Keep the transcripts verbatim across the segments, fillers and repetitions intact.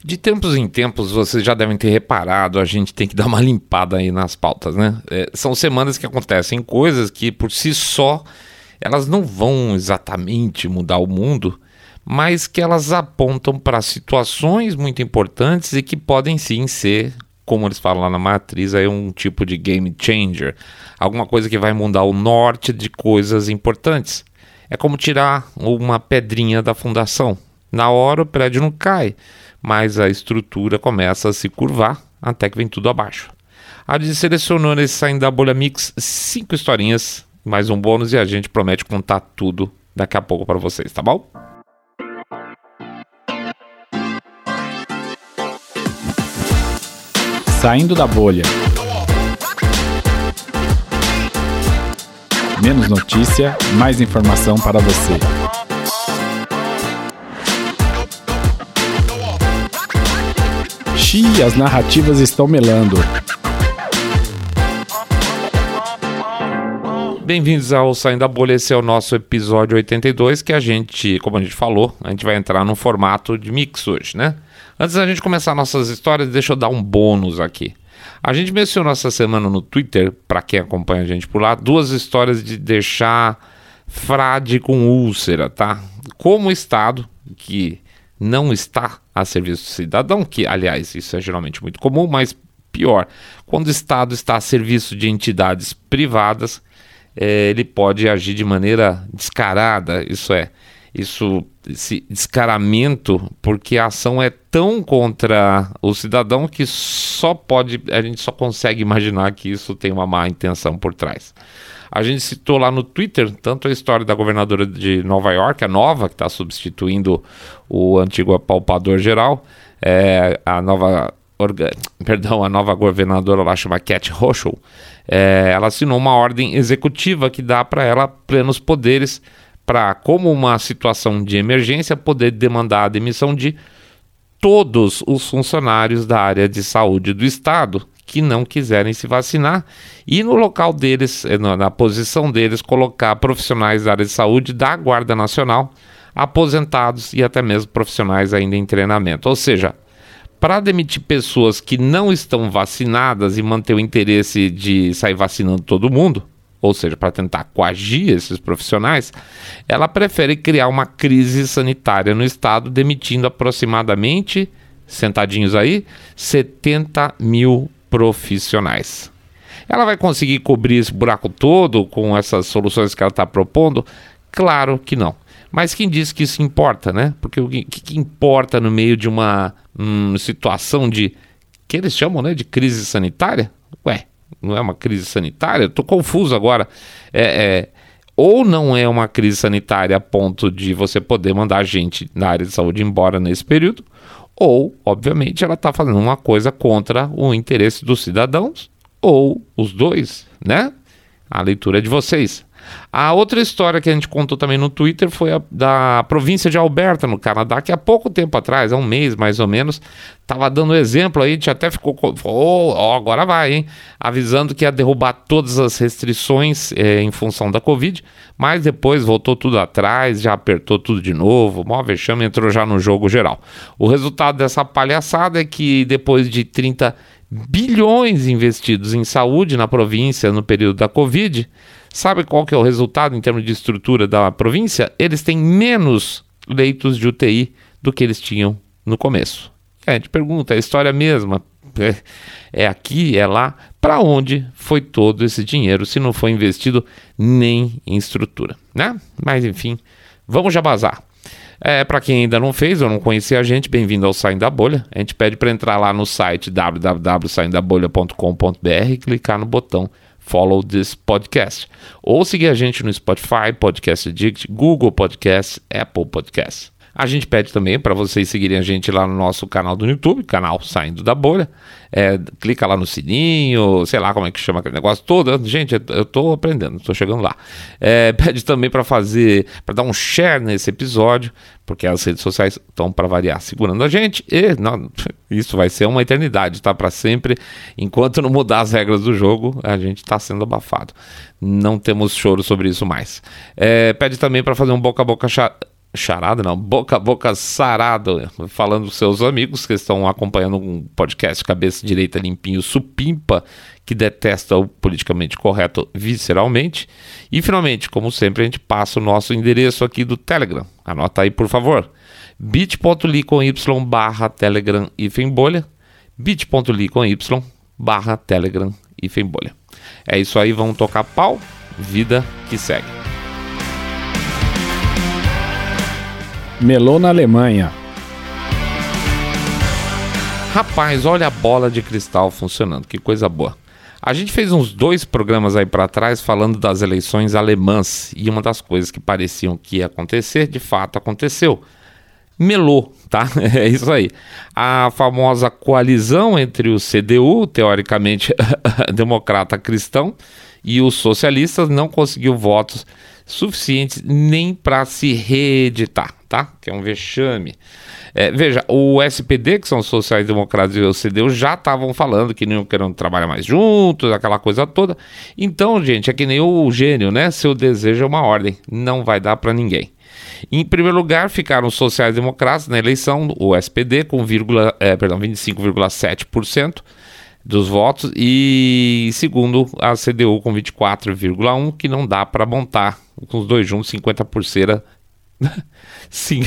De tempos em tempos, vocês já devem ter reparado, a gente tem que dar uma limpada aí nas pautas, né? É, são semanas que acontecem coisas que, por si só, elas não vão exatamente mudar o mundo, mas que elas apontam para situações muito importantes e que podem sim ser, como eles falam lá na matriz, aí um tipo de game changer. Alguma coisa que vai mudar o norte de coisas importantes. É como tirar uma pedrinha da fundação. Na hora o prédio não cai, mas a estrutura começa a se curvar até que vem tudo abaixo. A gente selecionou nesse Saindo da Bolha Mix cinco historinhas, mais um bônus, e a gente promete contar tudo daqui a pouco para vocês, tá bom? Saindo da Bolha. Menos notícia, mais informação para você. Xiii, as narrativas estão melando. Bem-vindos ao Saindo da Bolha, esse é o nosso episódio oitenta e dois, que a gente, como a gente falou, a gente vai entrar num formato de mix hoje, né? Antes da gente começar nossas histórias, deixa eu dar um bônus aqui. A gente mencionou essa semana no Twitter, para quem acompanha a gente por lá, duas histórias de deixar frade com úlcera, tá? Como o Estado, que não está a serviço do cidadão, que, aliás, isso é geralmente muito comum, mas pior, quando o Estado está a serviço de entidades privadas, é, ele pode agir de maneira descarada, isso é, isso, esse descaramento, porque a ação é tão contra o cidadão que só pode, a gente só consegue imaginar que isso tem uma má intenção por trás. A gente citou lá no Twitter tanto a história da governadora de Nova York, a nova, que está substituindo o antigo apalpador geral, é, a nova, orga, perdão, a nova governadora lá chama Kat Hochul, é, ela assinou uma ordem executiva que dá para ela plenos poderes para, como uma situação de emergência, poder demandar a demissão de todos os funcionários da área de saúde do Estado que não quiserem se vacinar e no local deles, na posição deles, colocar profissionais da área de saúde da Guarda Nacional, aposentados e até mesmo profissionais ainda em treinamento. Ou seja, para demitir pessoas que não estão vacinadas e manter o interesse de sair vacinando todo mundo, ou seja, para tentar coagir esses profissionais, ela prefere criar uma crise sanitária no Estado, demitindo aproximadamente, sentadinhos aí, setenta mil profissionais. Ela vai conseguir cobrir esse buraco todo com essas soluções que ela está propondo? Claro que não. Mas quem diz que isso importa, né? Porque o que, que importa no meio de uma hum, situação de, que eles chamam, né, de crise sanitária? Ué, não é uma crise sanitária? Estou confuso agora. É, é, ou não é uma crise sanitária a ponto de você poder mandar gente na área de saúde embora nesse período, ou, obviamente, ela está fazendo uma coisa contra o interesse dos cidadãos, ou os dois, né? A leitura é de vocês. A outra história que a gente contou também no Twitter foi a da província de Alberta, no Canadá, que há pouco tempo atrás, há um mês mais ou menos, estava dando exemplo aí, a gente até ficou, oh, oh, agora vai, hein? Avisando que ia derrubar todas as restrições é, em função da Covid, mas depois voltou tudo atrás, já apertou tudo de novo, o maior vexame entrou já no jogo geral. O resultado dessa palhaçada é que depois de trinta bilhões investidos em saúde na província no período da Covid, sabe qual que é o resultado em termos de estrutura da província? Eles têm menos leitos de U T I do que eles tinham no começo. É, a gente pergunta, é a história mesma, é, é aqui, é lá, para onde foi todo esse dinheiro se não foi investido nem em estrutura, né? Mas enfim, vamos já bazar. É, para quem ainda não fez ou não conhecia a gente, bem-vindo ao Saindo da Bolha. A gente pede para entrar lá no site w w w ponto saindo da bolha ponto com ponto b r e clicar no botão Follow this podcast. Ou seguir a gente no Spotify, Podcast Addict, Google Podcast, Apple Podcast. A gente pede também para vocês seguirem a gente lá no nosso canal do YouTube, canal Saindo da Bolha. É, clica lá no sininho, sei lá como é que chama aquele negócio todo. Gente, eu estou aprendendo, estou chegando lá. É, pede também para fazer, para dar um share nesse episódio, porque as redes sociais estão para variar segurando a gente. E não, isso vai ser uma eternidade, tá? Para sempre. Enquanto não mudar as regras do jogo, a gente está sendo abafado. Não temos choro sobre isso mais. É, pede também para fazer um boca a boca chato. charada não, boca a boca sarado, falando com seus amigos que estão acompanhando um podcast Cabeça Direita Limpinho Supimpa, que detesta o politicamente correto visceralmente. E finalmente, como sempre, a gente passa o nosso endereço aqui do Telegram. Anota aí, por favor, bit.ly com y barra Telegram hífen bolha, bit.ly com y barra Telegram hífen bolha. É isso aí, vamos tocar pau, vida que segue. Melou na Alemanha. Rapaz, olha a bola de cristal funcionando, que coisa boa. A gente fez uns dois programas aí para trás falando das eleições alemãs e uma das coisas que pareciam que ia acontecer, de fato aconteceu. Melou, tá? É isso aí. A famosa coalizão entre o C D U, teoricamente democrata cristão, e os socialistas não conseguiu votos suficientes nem para se reeditar, tá? Que é um vexame. É, veja, o S P D, que são os sociais-democratas, e o C D U já estavam falando que não queriam trabalhar mais juntos, aquela coisa toda. Então, gente, é que nem o gênio, né? Seu desejo é uma ordem, não vai dar para ninguém. Em primeiro lugar, ficaram os sociais-democratas na eleição, o S P D com vírgula, é, perdão, vinte e cinco vírgula sete por cento dos votos, e segundo, a C D U com vinte e quatro vírgula um por cento, que não dá para montar, com os dois juntos, cinquenta por cento. Sim,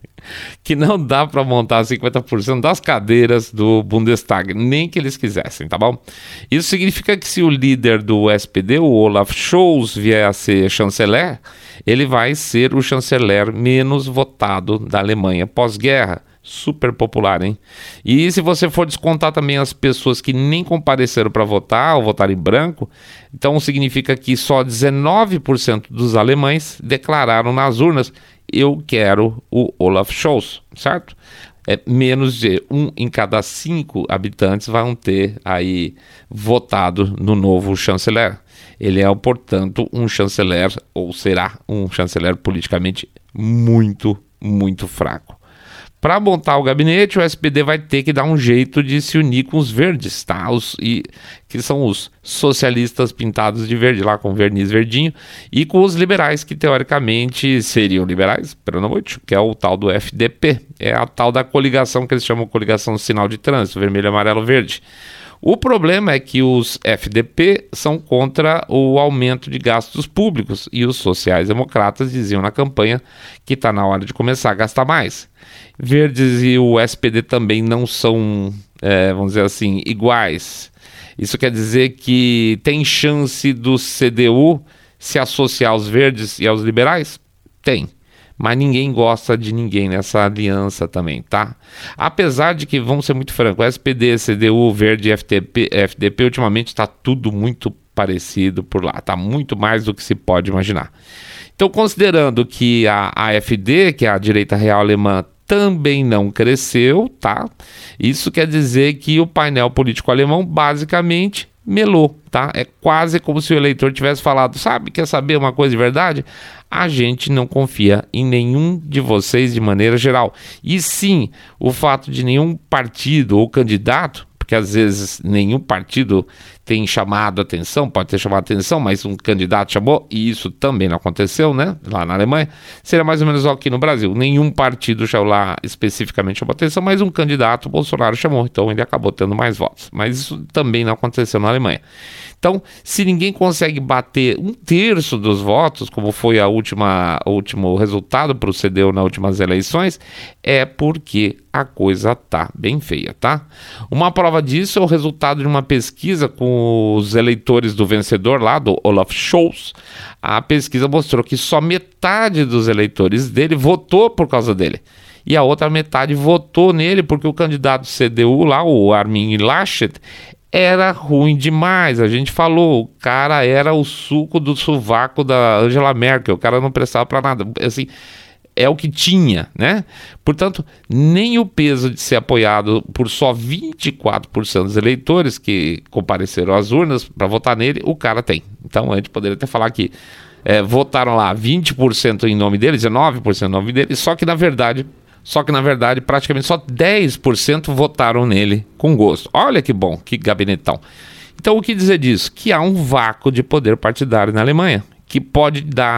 que não dá para montar cinquenta por cento das cadeiras do Bundestag, nem que eles quisessem, tá bom? Isso significa que se o líder do S P D, o Olaf Scholz, vier a ser chanceler, ele vai ser o chanceler menos votado da Alemanha pós-guerra. Super popular, hein? E se você for descontar também as pessoas que nem compareceram para votar ou votaram em branco, então significa que só dezenove por cento dos alemães declararam nas urnas: eu quero o Olaf Scholz, certo? É, menos de um em cada cinco habitantes vão ter aí votado no novo chanceler. Ele é, portanto, um chanceler, ou será um chanceler politicamente muito, muito fraco. Para montar o gabinete, o S P D vai ter que dar um jeito de se unir com os verdes, tá? Os, e, que são os socialistas pintados de verde, lá com verniz verdinho, e com os liberais, que teoricamente seriam liberais, provavelmente, que é o tal do F D P. É a tal da coligação que eles chamam de coligação sinal de trânsito, vermelho, amarelo, verde. O problema é que os F D P são contra o aumento de gastos públicos e os sociais-democratas diziam na campanha que está na hora de começar a gastar mais. Verdes e o S P D também não são, é, vamos dizer assim, iguais. Isso quer dizer que tem chance do C D U se associar aos verdes e aos liberais? Tem. Mas ninguém gosta de ninguém nessa aliança também, tá? Apesar de que, vamos ser muito francos, S P D, C D U, Verde e F D P, F D P ultimamente está tudo muito parecido por lá, tá muito mais do que se pode imaginar. Então, considerando que a AfD, que é a direita real alemã, também não cresceu, tá? Isso quer dizer que o painel político alemão basicamente melou, tá? É quase como se o eleitor tivesse falado: sabe, quer saber uma coisa de verdade? A gente não confia em nenhum de vocês de maneira geral. E sim, o fato de nenhum partido ou candidato, porque às vezes nenhum partido tem chamado a atenção, pode ter chamado a atenção, mas um candidato chamou, e isso também não aconteceu, né, lá na Alemanha, seria mais ou menos aqui no Brasil. Nenhum partido chamou lá especificamente chamou a atenção, mas um candidato, o Bolsonaro, chamou, então ele acabou tendo mais votos. Mas isso também não aconteceu na Alemanha. Então, se ninguém consegue bater um terço dos votos, como foi a última, o último resultado para o C D U nas últimas eleições, é porque a coisa tá bem feia, tá? Uma prova disso é o resultado de uma pesquisa com os eleitores do vencedor lá, do Olaf Scholz. A pesquisa mostrou que só metade dos eleitores dele votou por causa dele. E a outra metade votou nele porque o candidato C D U lá, o Armin Laschet, era ruim demais. A gente falou, o cara era o suco do sovaco da Angela Merkel, o cara não prestava para nada, assim, é o que tinha, né? Portanto, nem o peso de ser apoiado por só vinte e quatro por cento dos eleitores que compareceram às urnas para votar nele, o cara tem. Então a gente poderia até falar que é, votaram lá vinte por cento em nome dele, dezenove por cento em nome dele, só que na verdade Só que, na verdade, praticamente só dez por cento votaram nele com gosto. Olha que bom, que gabinetão. Então, o que dizer disso? Que há um vácuo de poder partidário na Alemanha, que pode dar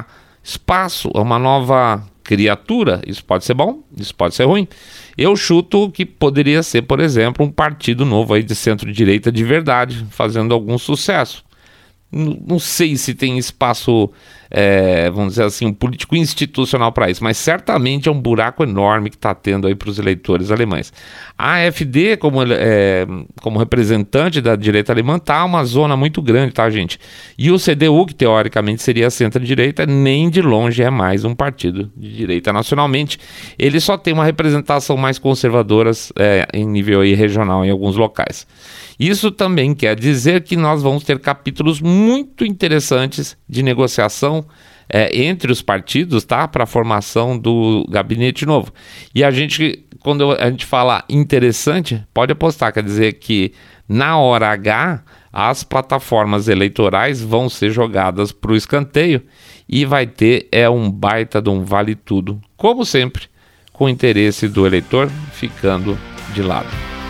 espaço a uma nova criatura. Isso pode ser bom, isso pode ser ruim. Eu chuto que poderia ser, por exemplo, um partido novo aí de centro-direita de verdade, fazendo algum sucesso. Não, não sei se tem espaço, é, vamos dizer assim, um político institucional para isso, mas certamente é um buraco enorme que está tendo aí para os eleitores alemães. A AfD, como, é, como representante da direita alemã, está uma zona muito grande, tá, gente? E o C D U, que teoricamente seria a centro-direita, nem de longe é mais um partido de direita nacionalmente. Ele só tem uma representação mais conservadora é, em nível aí regional em alguns locais. Isso também quer dizer que nós vamos ter capítulos muito interessantes de negociação é, entre os partidos, tá? Para a formação do gabinete novo. E a gente, quando a gente fala interessante, pode apostar, quer dizer que na hora H as plataformas eleitorais vão ser jogadas para o escanteio e vai ter é um baita de um vale tudo, como sempre, com o interesse do eleitor ficando de lado.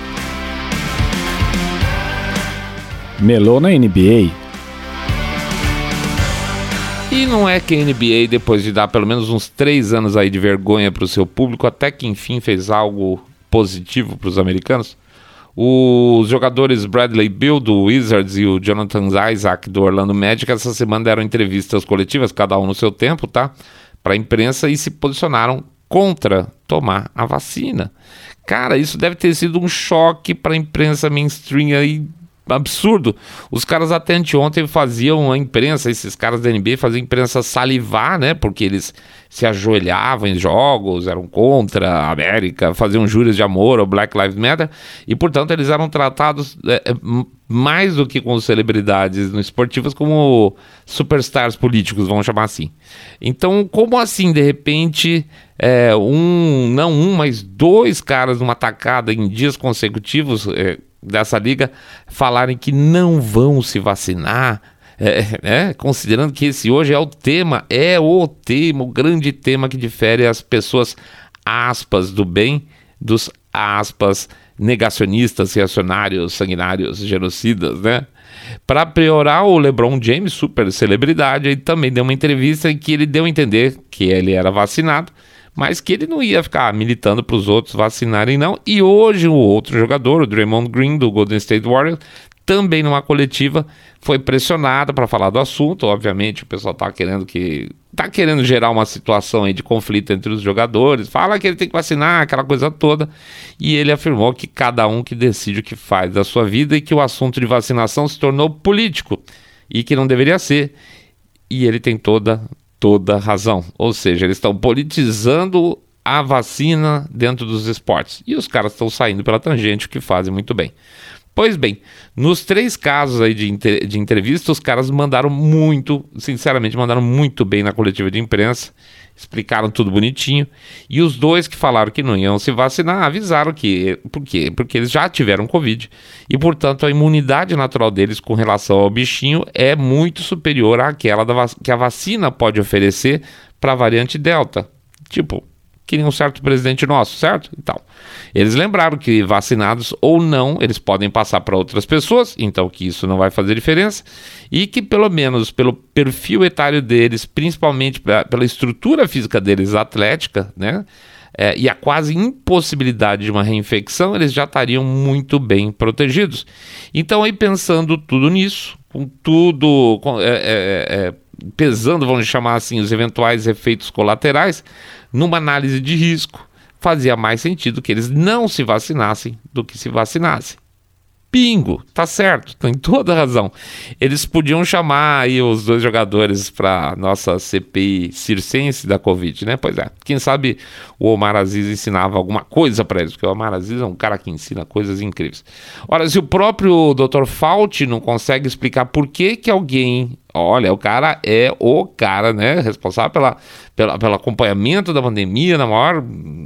Melou na N B A. E não é que a N B A, depois de dar pelo menos uns três anos aí de vergonha para o seu público, até que enfim fez algo positivo para os americanos. Os jogadores Bradley Beal do Wizards e o Jonathan Isaac do Orlando Magic essa semana deram entrevistas coletivas, cada um no seu tempo, tá? Para a imprensa, e se posicionaram contra tomar a vacina. Cara, isso deve ter sido um choque para a imprensa mainstream aí, absurdo. Os caras até anteontem faziam a imprensa, esses caras da N B A faziam a imprensa salivar, né? Porque eles se ajoelhavam em jogos, eram contra a América, faziam júris de amor ao Black Lives Matter, e portanto eles eram tratados é, mais do que como celebridades no esportivas, como superstars políticos, vamos chamar assim. Então, como assim, de repente, é, um, não um, mas dois caras numa tacada em dias consecutivos é, dessa liga falarem que não vão se vacinar, é, é, considerando que esse hoje é o tema, é o tema, o grande tema que difere as pessoas, aspas, do bem dos, aspas, negacionistas, reacionários, sanguinários, genocidas, né? Para piorar, o LeBron James, super celebridade, ele também deu uma entrevista em que ele deu a entender que ele era vacinado, mas que ele não ia ficar militando para os outros vacinarem, não. E hoje o outro jogador, o Draymond Green, do Golden State Warriors, também numa coletiva, foi pressionado para falar do assunto. Obviamente o pessoal está querendo que tá querendo gerar uma situação aí de conflito entre os jogadores, fala que ele tem que vacinar, aquela coisa toda, e ele afirmou que cada um que decide o que faz da sua vida e que o assunto de vacinação se tornou político e que não deveria ser, e ele tem toda toda razão, ou seja, eles estão politizando a vacina dentro dos esportes, e os caras estão saindo pela tangente, o que fazem muito bem. Pois bem, nos três casos aí de, inter- de entrevista, os caras mandaram muito, sinceramente, mandaram muito bem na coletiva de imprensa, explicaram tudo bonitinho, e os dois que falaram que não iam se vacinar, avisaram que, por quê? Porque eles já tiveram Covid, e portanto a imunidade natural deles com relação ao bichinho é muito superior àquela da vac- que a vacina pode oferecer para a variante Delta, tipo, que nem um certo presidente nosso, certo? Então, eles lembraram que vacinados ou não, eles podem passar para outras pessoas, então que isso não vai fazer diferença, e que pelo menos pelo perfil etário deles, principalmente pra, pela estrutura física deles atlética, né, é, e a quase impossibilidade de uma reinfecção, eles já estariam muito bem protegidos. Então aí pensando tudo nisso, com tudo, com, é, é, é, pesando, vamos chamar assim, os eventuais efeitos colaterais, numa análise de risco, fazia mais sentido que eles não se vacinassem do que se vacinassem. Bingo, tá certo, tem toda a razão. Eles podiam chamar aí os dois jogadores para nossa C P I circense da Covid, né? Pois é, quem sabe o Omar Aziz ensinava alguma coisa para eles, porque o Omar Aziz é um cara que ensina coisas incríveis. Ora, se o próprio doutor Fauci não consegue explicar por que que alguém... Olha, o cara é o cara, né, responsável pela, pela, pelo acompanhamento da pandemia na maior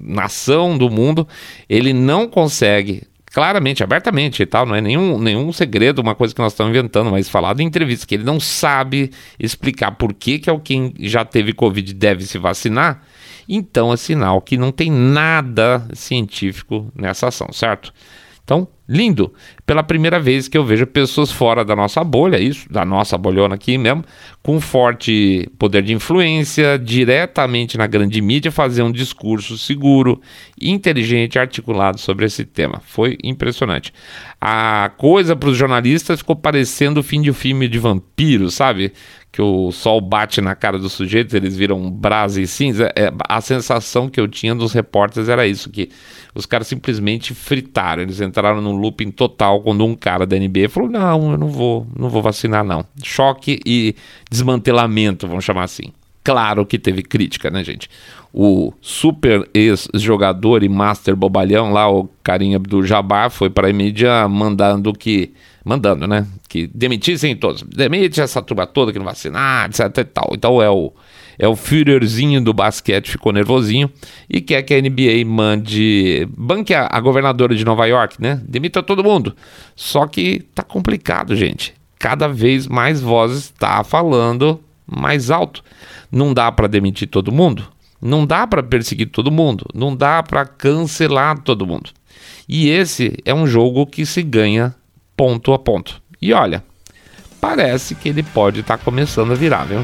nação do mundo, ele não consegue... claramente, abertamente e tal, não é nenhum, nenhum segredo, uma coisa que nós estamos inventando, mas falado em entrevista, que ele não sabe explicar por que que alguém já teve Covid deve se vacinar, então é sinal que não tem nada científico nessa ação, certo? Então, lindo. Pela primeira vez que eu vejo pessoas fora da nossa bolha, isso, da nossa bolhona aqui mesmo, com forte poder de influência, diretamente na grande mídia, fazer um discurso seguro, inteligente, articulado sobre esse tema. Foi impressionante. A coisa para os jornalistas ficou parecendo o fim de um filme de vampiro, sabe? Que o sol bate na cara dos sujeitos, eles viram brasa e cinza. É, a sensação que eu tinha dos repórteres era isso, que os caras simplesmente fritaram, eles entraram num looping total quando um cara da N B A falou, não, eu não vou, não vou vacinar não. Choque e desmantelamento, vamos chamar assim. Claro que teve crítica, né, gente? O super ex-jogador e master bobalhão lá, o Kareem Abdul-Jabbar, foi para a mídia mandando que... Mandando, né? Que demitissem todos. Demite essa turma toda que não vacinar, etc e tal. Então é o, é o Führerzinho do basquete, ficou nervosinho e quer que a N B A mande... Banque a, a governadora de Nova York, né? Demita todo mundo. Só que tá complicado, gente. Cada vez mais vozes tá falando mais alto. Não dá para demitir todo mundo. Não dá para perseguir todo mundo. Não dá para cancelar todo mundo. E esse é um jogo que se ganha ponto a ponto. E olha, parece que ele pode estar tá começando a virar, viu?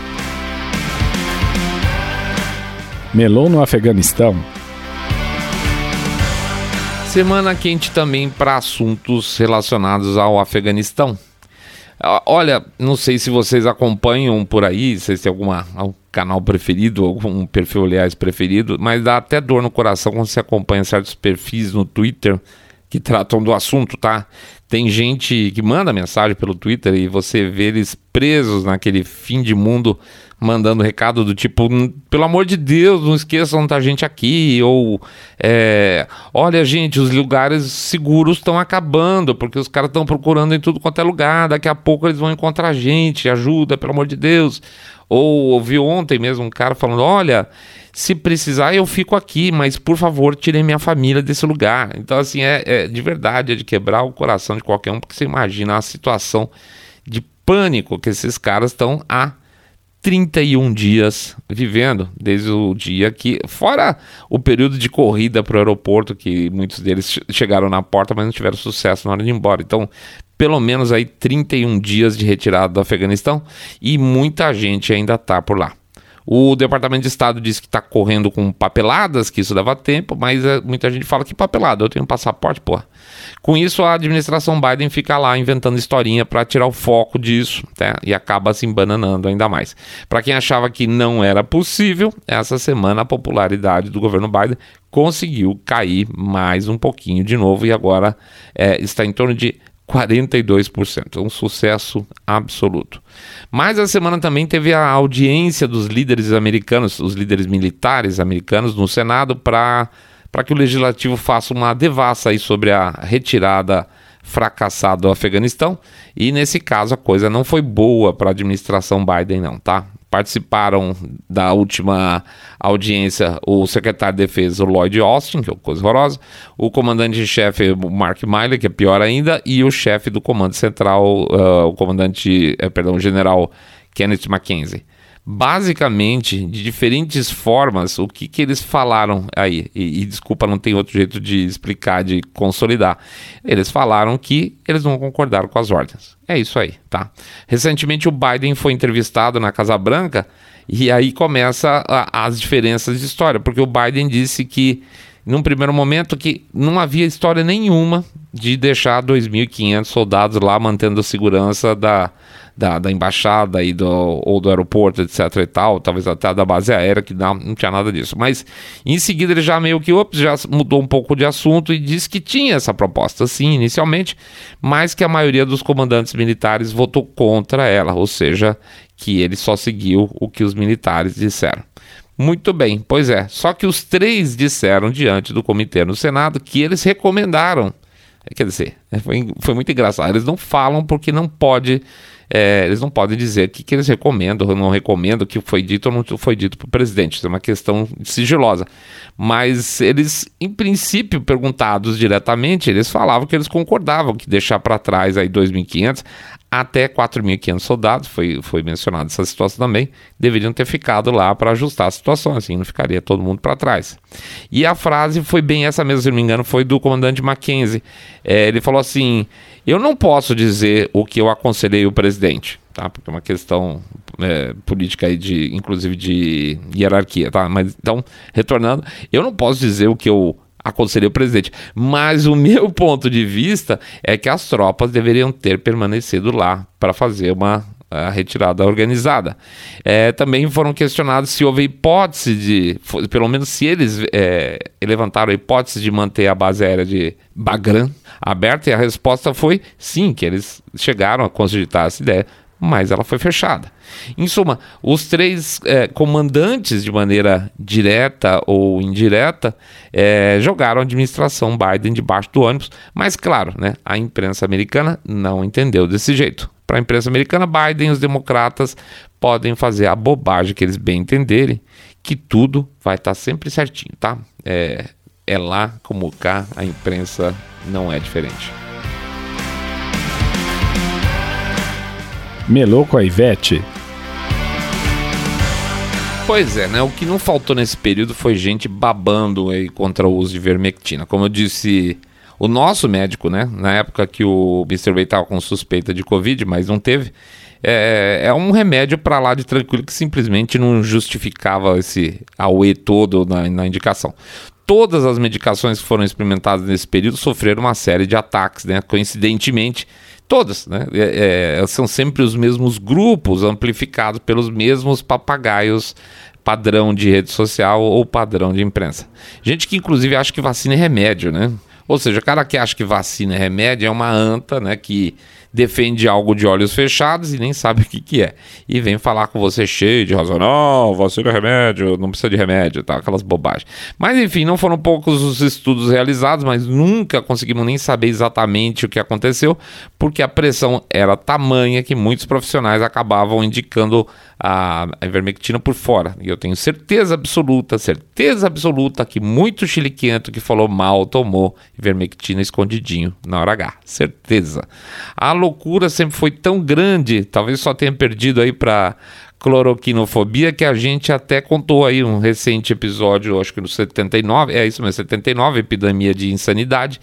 Melou no Afeganistão. Semana quente também para assuntos relacionados ao Afeganistão. Olha, não sei se vocês acompanham por aí, se tem alguma, algum canal preferido, algum perfil, aliás, preferido, mas dá até dor no coração quando você acompanha certos perfis no Twitter que tratam do assunto, tá? Tem gente que manda mensagem pelo Twitter e você vê eles presos naquele fim de mundo, mandando recado do tipo, pelo amor de Deus, não esqueçam da gente aqui, ou é, olha gente, os lugares seguros estão acabando, porque os caras estão procurando em tudo quanto é lugar, daqui a pouco eles vão encontrar a gente, ajuda, pelo amor de Deus. Ou ouvi ontem mesmo um cara falando, olha, se precisar eu fico aqui, mas por favor tirem minha família desse lugar. Então assim, é, é de verdade, é de quebrar o coração de qualquer um, porque você imagina a situação de pânico que esses caras estão há trinta e um dias vivendo, desde o dia que, fora o período de corrida para o aeroporto, que muitos deles chegaram na porta, mas não tiveram sucesso na hora de ir embora. Então, pelo menos aí trinta e um dias de retirada do Afeganistão e muita gente ainda está por lá. O Departamento de Estado diz que está correndo com papeladas, que isso leva tempo, mas é, muita gente fala que papelada, eu tenho um passaporte, porra. Com isso, a administração Biden fica lá inventando historinha para tirar o foco disso, né? E acaba se embananando ainda mais. Para quem achava que não era possível, essa semana a popularidade do governo Biden conseguiu cair mais um pouquinho de novo e agora é, está em torno de quarenta e dois por cento, um sucesso absoluto. Mas a semana também teve a audiência dos líderes americanos, os líderes militares americanos no Senado para para que o legislativo faça uma devassa aí sobre a retirada fracassada do Afeganistão, e nesse caso a coisa não foi boa para a administração Biden não, tá? Participaram da última audiência o secretário de Defesa, o Lloyd Austin, que é uma coisa horrorosa, o comandante-chefe, o Mark Milley, que é pior ainda, e o chefe do Comando Central, uh, o comandante, uh, perdão, o general Kenneth McKenzie. Basicamente, de diferentes formas, o que, que eles falaram aí, e, e desculpa, não tem outro jeito de explicar, de consolidar, eles falaram que eles não concordaram com as ordens. É isso aí, tá? Recentemente o Biden foi entrevistado na Casa Branca e aí começa a, as diferenças de história, porque o Biden disse que, num primeiro momento, que não havia história nenhuma de deixar dois mil e quinhentos soldados lá mantendo a segurança da... Da, da embaixada e do, ou do aeroporto, etc e tal, talvez até da base aérea, que não, não tinha nada disso. Mas em seguida ele já meio que ops, já mudou um pouco de assunto e disse que tinha essa proposta, sim, inicialmente, mas que a maioria dos comandantes militares votou contra ela, ou seja, que ele só seguiu o que os militares disseram. Muito bem, pois é, só que os três disseram diante do comitê no Senado que eles recomendaram, quer dizer, foi, foi muito engraçado, eles não falam porque não pode é, eles não podem dizer o que, que eles recomendam ou não recomendam, o que foi dito ou não foi dito para o presidente. Isso é uma questão sigilosa. Mas eles, em princípio, perguntados diretamente, eles falavam que eles concordavam que deixar para trás aí dois mil e quinhentos até quatro mil e quinhentos soldados, foi, foi mencionado essa situação também, deveriam ter ficado lá para ajustar a situação, assim não ficaria todo mundo para trás. E a frase foi bem essa mesmo, se não me engano, foi do comandante Mackenzie. É, ele falou assim: eu não posso dizer o que eu aconselhei o presidente, tá? Porque é uma questão é, política aí, de, inclusive de hierarquia, tá? Mas então, retornando, eu não posso dizer o que eu aconselhei o presidente, mas o meu ponto de vista é que as tropas deveriam ter permanecido lá para fazer uma a retirada organizada. É, também foram questionados se houve hipótese de, pelo menos se eles é, levantaram a hipótese de manter a base aérea de Bagram aberta, e a resposta foi sim, que eles chegaram a cogitar essa ideia, mas ela foi fechada. Em suma, os três é, comandantes, de maneira direta ou indireta, é, jogaram a administração Biden debaixo do ônibus, mas claro, né, a imprensa americana não entendeu desse jeito. Para a imprensa americana, Biden e os democratas podem fazer a bobagem que eles bem entenderem, que tudo vai estar sempre certinho, tá? É, é lá como cá, a imprensa não é diferente. Melou com a Ivete? Pois é, né? O que não faltou nesse período foi gente babando aí contra o uso de ivermectina. Como eu disse, o nosso médico, né? Na época que o mister Way estava com suspeita de Covid, mas não teve, é, é um remédio para lá de tranquilo que simplesmente não justificava esse auê todo na, na indicação. Todas as medicações que foram experimentadas nesse período sofreram uma série de ataques, né? Coincidentemente, todas, né? É, é, são sempre os mesmos grupos amplificados pelos mesmos papagaios padrão de rede social ou padrão de imprensa. Gente que inclusive acha que vacina é remédio, né? Ou seja, o cara que acha que vacina é remédio é uma anta, né, que defende algo de olhos fechados e nem sabe o que, que é. E vem falar com você cheio de razão. Não, vacina é remédio, não precisa de remédio, tá? Aquelas bobagens. Mas enfim, não foram poucos os estudos realizados, mas nunca conseguimos nem saber exatamente o que aconteceu, porque a pressão era tamanha que muitos profissionais acabavam indicando a ivermectina por fora. E eu tenho certeza absoluta, certeza absoluta que muito chiliquento que falou mal tomou ivermectina escondidinho na hora H. Certeza. A loucura sempre foi tão grande, talvez só tenha perdido aí para cloroquinofobia, que a gente até contou aí um recente episódio, acho que no setenta e nove, é isso mesmo, setenta e nove, epidemia de insanidade,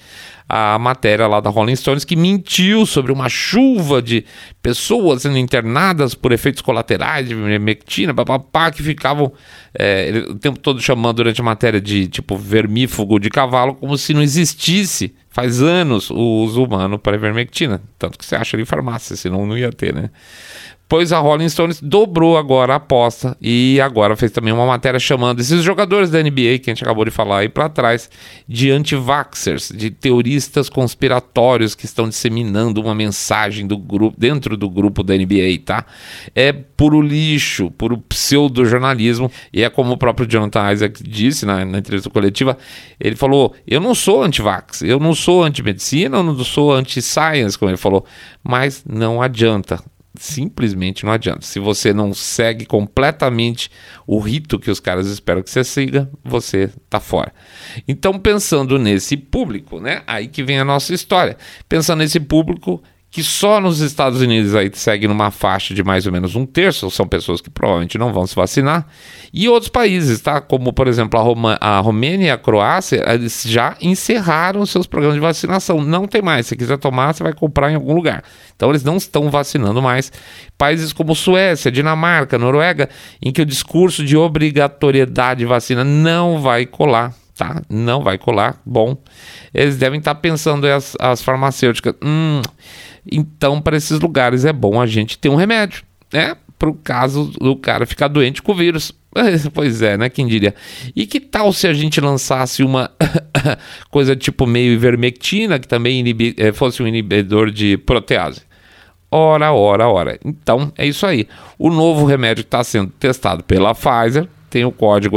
a matéria lá da Rolling Stones, que mentiu sobre uma chuva de pessoas sendo internadas por efeitos colaterais de ivermectina, papapá, que ficavam é, o tempo todo chamando durante a matéria de tipo vermífugo de cavalo, como se não existisse faz anos o uso humano para ivermectina, tanto que você acha ali em farmácia, senão não ia ter, né? Pois a Rolling Stones dobrou agora a aposta e agora fez também uma matéria chamando esses jogadores da N B A, que a gente acabou de falar aí para trás, de anti-vaxxers, de teoristas conspiratórios que estão disseminando uma mensagem do grupo, dentro do grupo da N B A, tá? É puro lixo, puro pseudo-jornalismo, e é como o próprio Jonathan Isaac disse na, na entrevista coletiva, ele falou, eu não sou anti-vax, eu não sou anti-medicina, eu não sou anti-science, como ele falou, mas não adianta. Simplesmente não adianta. Se você não segue completamente o rito que os caras esperam que você siga, você tá fora. Então, pensando nesse público, né? Aí que vem a nossa história. Pensando nesse público que só nos Estados Unidos aí segue numa faixa de mais ou menos um terço, são pessoas que provavelmente não vão se vacinar, e outros países, tá? Como, por exemplo, a, Roma, a Romênia e a Croácia, eles já encerraram seus programas de vacinação, não tem mais, se quiser tomar, você vai comprar em algum lugar. Então eles não estão vacinando mais. Países como Suécia, Dinamarca, Noruega, em que o discurso de obrigatoriedade de vacina não vai colar, tá? Não vai colar, bom, eles devem estar pensando as, as farmacêuticas, hum... Então, para esses lugares é bom a gente ter um remédio, né? Para o caso do cara ficar doente com o vírus. Pois é, né? Quem diria? E que tal se a gente lançasse uma coisa tipo meio ivermectina, que também inibi- fosse um inibidor de protease? Ora, ora, ora. Então, é isso aí. O novo remédio está sendo testado pela Pfizer, tem o código aí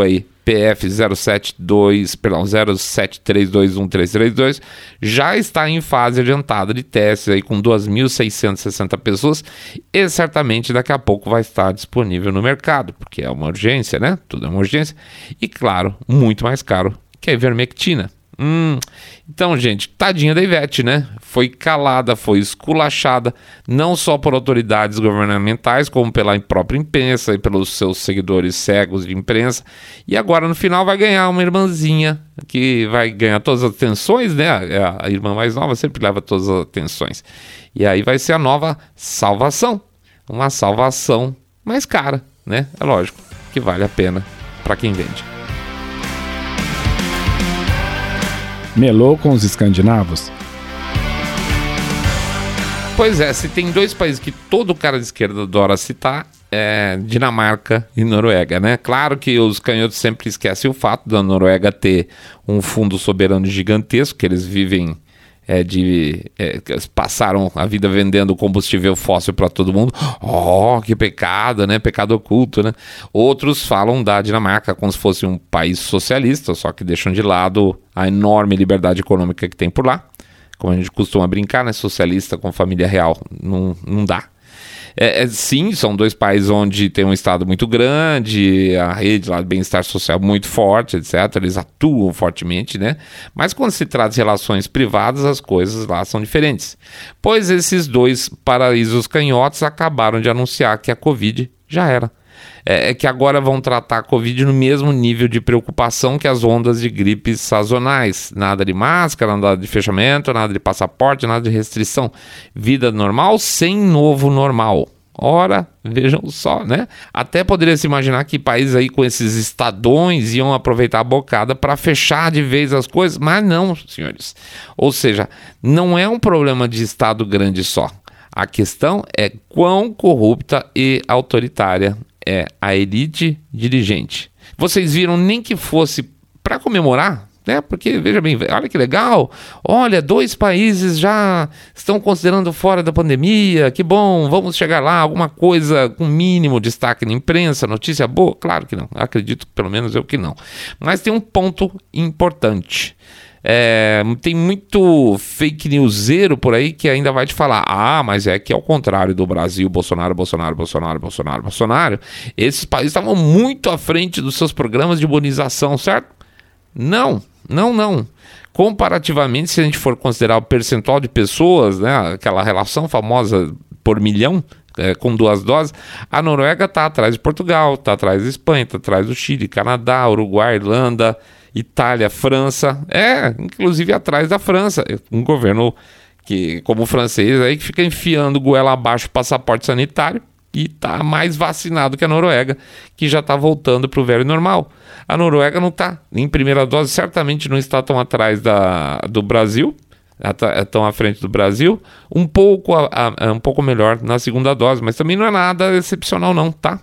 P F zero sete dois, perdão, zero sete três dois um três três dois, já está em fase adiantada de testes aí com duas mil seiscentas e sessenta pessoas e certamente daqui a pouco vai estar disponível no mercado, porque é uma urgência, né? Tudo é uma urgência. E claro, muito mais caro que a ivermectina. Hum, então, gente, tadinha da Ivete, né? Foi calada, foi esculachada, não só por autoridades governamentais, como pela própria imprensa e pelos seus seguidores cegos de imprensa. E agora, no final, vai ganhar uma irmãzinha que vai ganhar todas as atenções, né? A irmã mais nova sempre leva todas as atenções. E aí vai ser a nova salvação. Uma salvação mais cara, né? É lógico que vale a pena para quem vende. Melou com os escandinavos? Pois é, se tem dois países que todo cara de esquerda adora citar, é Dinamarca e Noruega, né? Claro que os canhotos sempre esquecem o fato da Noruega ter um fundo soberano gigantesco, que eles vivem é, de... É, passaram a vida vendendo combustível fóssil para todo mundo. Oh, que pecado, né? Pecado oculto, né? Outros falam da Dinamarca como se fosse um país socialista, só que deixam de lado a enorme liberdade econômica que tem por lá. Como a gente costuma brincar, né? Socialista com família real, não, não dá. É, é, sim, são dois países onde tem um estado muito grande, a rede lá de bem-estar social muito forte, etcétera. Eles atuam fortemente, né? Mas quando se trata de relações privadas, as coisas lá são diferentes. Pois esses dois paraísos canhotos acabaram de anunciar que a Covid já era. É, é que agora vão tratar a Covid no mesmo nível de preocupação que as ondas de gripes sazonais. Nada de máscara, nada de fechamento, nada de passaporte, nada de restrição. Vida normal sem novo normal. Ora, vejam só, né? Até poderia se imaginar que países aí com esses estadões iam aproveitar a bocada para fechar de vez as coisas, mas não, senhores. Ou seja, não é um problema de estado grande só. A questão é quão corrupta e autoritária é a elite dirigente. Vocês viram nem que fosse para comemorar, né? Porque, veja bem, olha que legal, olha, dois países já estão considerando fora da pandemia, que bom, vamos chegar lá, alguma coisa com mínimo destaque na imprensa, notícia boa? Claro que não, acredito, pelo menos eu que não. Mas tem um ponto importante. É, tem muito fake newseiro por aí que ainda vai te falar: ah, mas é que ao contrário do Brasil, Bolsonaro, Bolsonaro, Bolsonaro, Bolsonaro, Bolsonaro, esses países estavam muito à frente dos seus programas de imunização, certo? Não, não, não. Comparativamente, se a gente for considerar o percentual de pessoas, né, aquela relação famosa por milhão, é, com duas doses, a Noruega está atrás de Portugal, está atrás da Espanha, está atrás do Chile, Canadá, Uruguai, Irlanda, Itália, França, é, inclusive atrás da França, um governo que, como o francês, aí, que fica enfiando goela abaixo o passaporte sanitário e está mais vacinado que a Noruega, que já está voltando para o velho normal. A Noruega não está em primeira dose, certamente não está tão atrás da, do Brasil, estão à frente do Brasil, um pouco, a, a, um pouco melhor na segunda dose, mas também não é nada excepcional não, tá?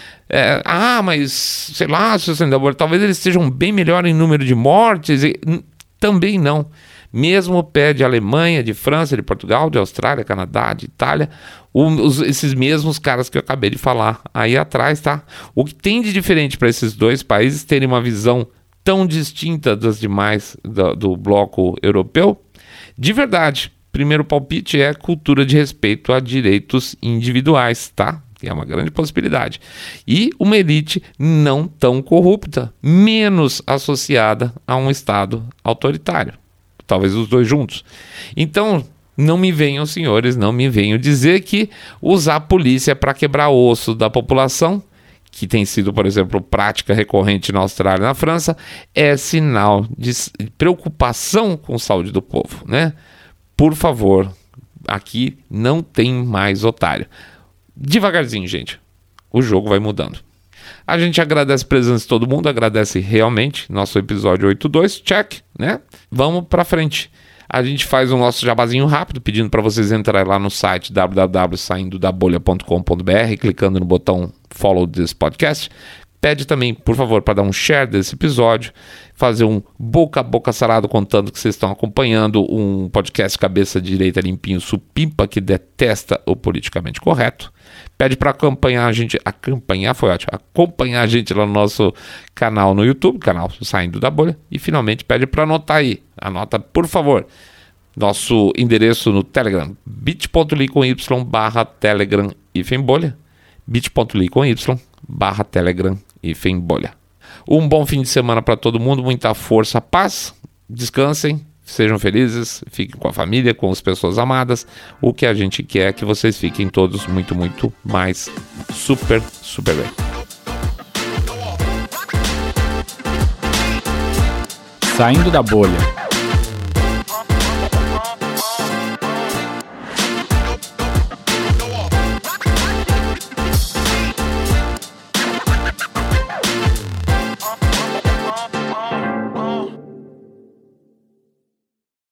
É, ah, mas, sei lá, talvez eles estejam bem melhor em número de mortes. E, também não. Mesmo o pé de Alemanha, de França, de Portugal, de Austrália, Canadá, de Itália, os, esses mesmos caras que eu acabei de falar aí atrás, tá? O que tem de diferente para esses dois países terem uma visão tão distinta das demais do, do bloco europeu? De verdade, primeiro palpite é cultura de respeito a direitos individuais, tá? Que é uma grande possibilidade. E uma elite não tão corrupta, menos associada a um Estado autoritário. Talvez os dois juntos. Então, não me venham, senhores, não me venham dizer que usar a polícia para quebrar osso da população, que tem sido, por exemplo, prática recorrente na Austrália e na França, é sinal de preocupação com a saúde do povo, né? Por favor, aqui não tem mais otário. Devagarzinho, gente. O jogo vai mudando. A gente agradece a presença de todo mundo, agradece realmente. Nosso episódio oitenta e dois, check, né? Vamos pra frente. A gente faz o nosso jabazinho rápido, pedindo para vocês entrarem lá no site w w w ponto saindo da bolha ponto com ponto b r, clicando no botão follow this podcast. Pede também, por favor, para dar um share desse episódio, fazer um boca a boca sarado contando que vocês estão acompanhando um podcast cabeça direita limpinho supimpa que detesta o politicamente correto. Pede para acompanhar a gente, acompanhar foi ótimo, acompanhar a gente lá no nosso canal no YouTube, canal Saindo da Bolha. E finalmente pede para anotar aí, anota por favor, nosso endereço no Telegram, bit.ly com y barra Telegram hífen bolha, bit.ly com y barra Telegram hífen bolha. Um bom fim de semana para todo mundo, muita força, paz, descansem, sejam felizes, fiquem com a família, com as pessoas amadas. O que a gente quer é que vocês fiquem todos muito, muito mais super, super bem. Saindo da Bolha.